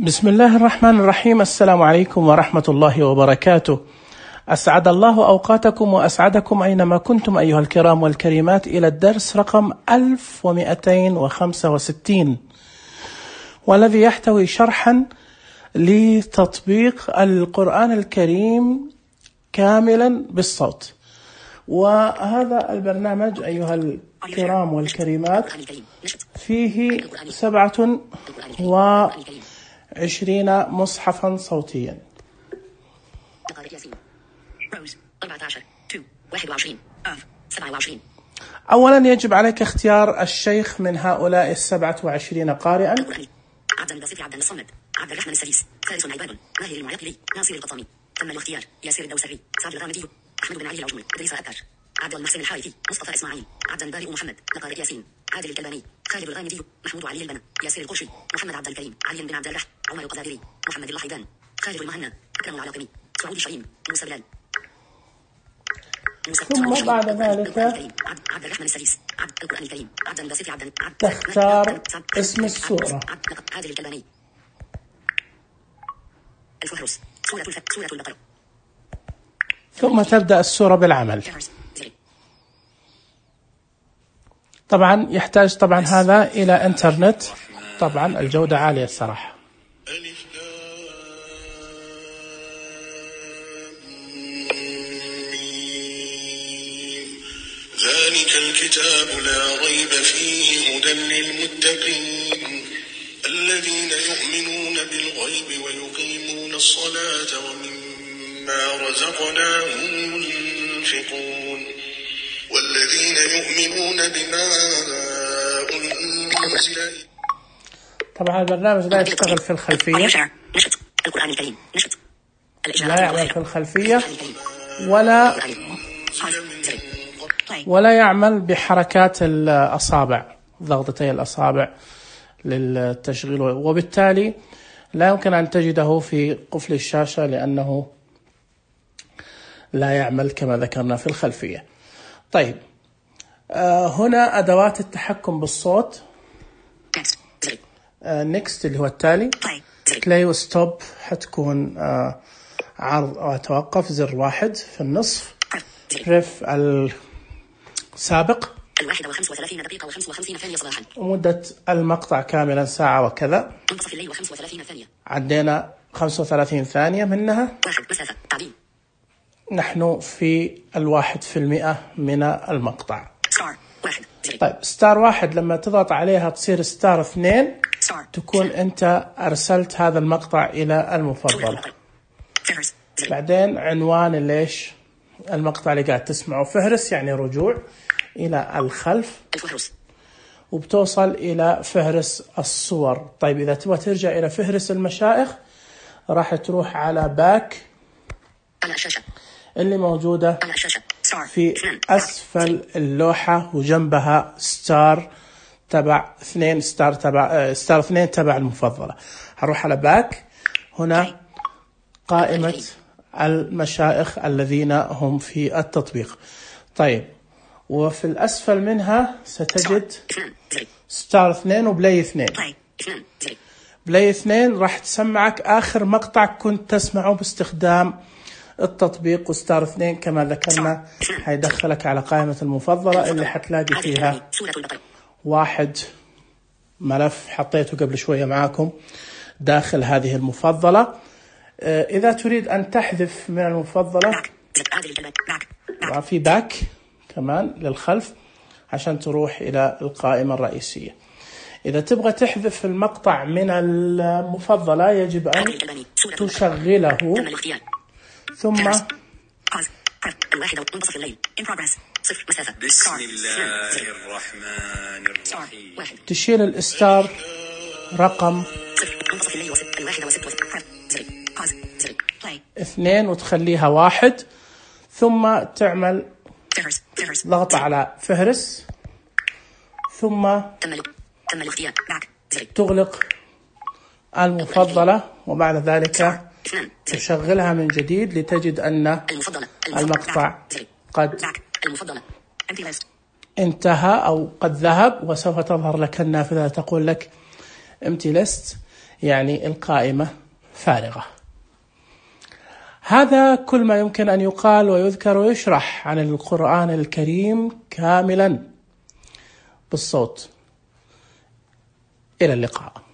بسم الله الرحمن الرحيم. السلام عليكم ورحمة الله وبركاته. أسعد الله أوقاتكم وأسعدكم أينما كنتم أيها الكرام والكريمات إلى الدرس رقم 1265، والذي يحتوي شرحا لتطبيق القرآن الكريم كاملا بالصوت. وهذا البرنامج أيها الكرام والكريمات فيه 27 مصحفا صوتيا. أولا يجب عليك اختيار الشيخ من هؤلاء 27 قارئا. عبد الباسط، عبد الصمد، عبد الرحمن السديس، فارس عباد، ماهر المعيقلي، ناصر القطامي. تم الاختيار: ياسر الدوسري، سعد الغامدي، أحمد بن علي العجمي، إدريس أبكر، عبد المحسن الحارثي، مصطفى إسماعيل، عبد البارئ محمد، لقارئ ياسين، عادل الكلباني، خالد الغامدي، محمود علي البنا، ياسر القرشي، محمد عبد الكريم، علي بن عبد الرحمن، عمر القذافري، محمد اللحيدان، خالد المهنا، أكرم العلاقمي، سعود شعيم، موسى بلال. ثم بعد ذلك عبد الرحمن السديس، عبد القرآن الكريم، عبد الباسط، تختار اسم السورة. عادل الكلباني، الفهرس، سورة البقرة. ثم تبدأ السورة بالعمل. طبعا يحتاج هذا إلى إنترنت، طبعا الجودة عالية الصراحة. ذلك الكتاب لا ريب فيه هدى للمتقين الذين يؤمنون بالغيب ويقيمون الصلاة ومما رزقناهم ينفقون والذين يؤمنون بما أنزل. طبعا البرنامج لا يشتغل في الخلفية، القرآن الكريم نشط، لا يعمل في الخلفية ولا يعمل بحركات الأصابع، ضغطتي الأصابع للتشغيل، وبالتالي لا يمكن أن تجده في قفل الشاشة لأنه لا يعمل كما ذكرنا في الخلفية. طيب، هنا أدوات التحكم بالصوت. next اللي هو التالي، play وستوب حتكون عرض أو توقف، زر واحد في النصف، ريف السابق 31 دقيقة و55 ثانية صباحا، ومدة المقطع كاملا ساعة وكذا، منتصف الليل و35 ثانية، عدينا 35 ثانية منها. واحد مسافة تعديل، نحن في 1% من المقطع. ستار واحد. طيب ستار واحد لما تضغط عليها تصير ستار 2، تكون أنت أرسلت هذا المقطع إلى المفضل. بعدين عنوان ليش المقطع اللي قاعد تسمعه، فهرس يعني رجوع إلى الخلف، وبتوصل إلى فهرس الصور. طيب إذا تبغى ترجع إلى فهرس المشايخ راح تروح على باك اللي موجودة في أسفل اللوحة وجنبها ستار تبع 2، ستار 2 تبع المفضلة. هروح على باك، هنا قائمة المشايخ الذين هم في التطبيق. طيب، وفي الأسفل منها ستجد ستار 2 وبلاي 2. بلاي 2 راح تسمعك آخر مقطع كنت تسمعه باستخدام التطبيق، وستار 2 كما ذكرنا هيدخلك على قائمة المفضلة اللي حتلاقي فيها واحد ملف حطيته قبل شوية معاكم داخل هذه المفضلة. إذا تريد أن تحذف من المفضلة في باك كمان للخلف عشان تروح إلى القائمة الرئيسية. إذا تبغى تحذف المقطع من المفضلة يجب أن تشغله، ثم بسم الله الرحمن الرحيم تشيل الإستار رقم 2 وتخليها 1، ثم تعمل ضغط على فهرس، ثم تغلق المفضلة، وبعد ذلك تشغلها من جديد لتجد أن المقطع قد انتهى أو قد ذهب، وسوف تظهر لك النافذة تقول لك empty list، يعني القائمة فارغة. هذا كل ما يمكن أن يقال ويذكر ويشرح عن القرآن الكريم كاملا بالصوت. إلى اللقاء.